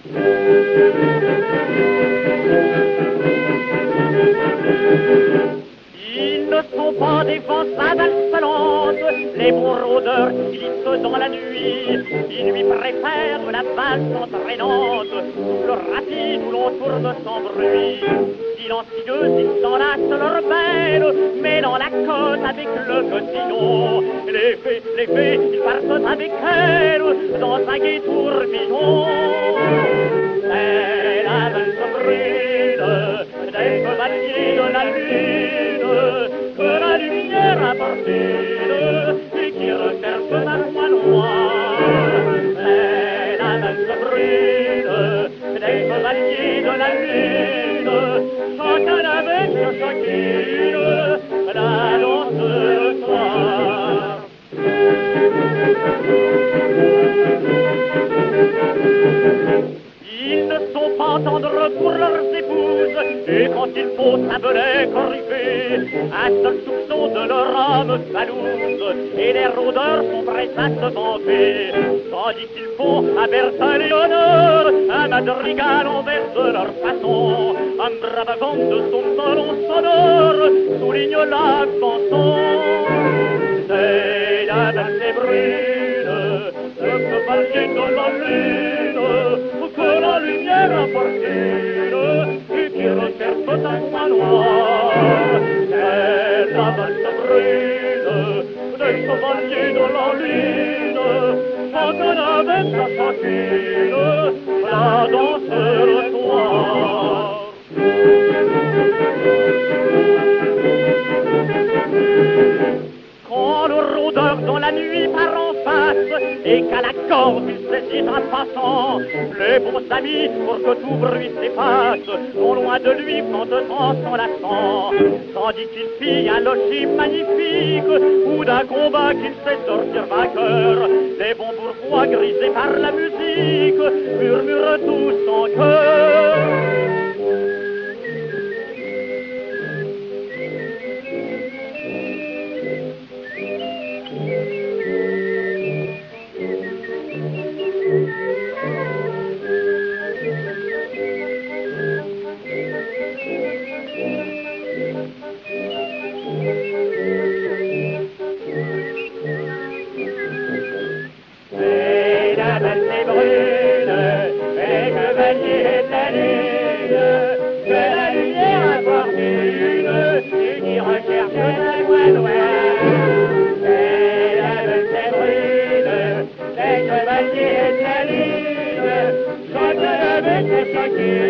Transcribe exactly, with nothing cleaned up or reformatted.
Ils ne sont pas des vents avalsantes, les bons rôdeurs glissent dans la nuit. Ils lui préfèrent la valse entraînante, souffle rapide où l'on tourne sans bruit. Silencieux, ils s'enlacent leur belle, mais dans la côte avec le cotillon. Les fées, les fées, ils partent avec elle dans un gai tourbillon. C'est la valse brune des chevaliers de la lune que la lumière apportune et qui recherche un roi noir. C'est la valse brune des chevaliers de la lune, chacun avec chacune la danse le soir. Ils ne sont pas tendres pour leurs épouses, et quand il faut savent les corriger. Un seul soupçon de leur âme jalouse, et les rôdeurs sont prêts à se vanter. Tandis qu'il faut à Bertha Léonore, un madrigal en vers de leur façon. Un brave vent de son melon sonore souligne la chanson. C'est la belle brune, le chevalier de la lune, que la lumière importune et qui recherche un roi noir. C'est la valse brune des chevaliers de la lune, chacun avec sa chacune la danse le soir. Quand le rôdeur dans la nuit part en face et qu'à la corde il saisit un passant, les bons amis, pour que tout bruit s'efface, sont loin de lui quand de temps s'en lassant. Tandis qu'il fit un logis magnifique ou d'un combat qu'il sait sortir vainqueur, les bons bourgeois grisés par la musique murmurent tous en chœur. Chacun avec chacune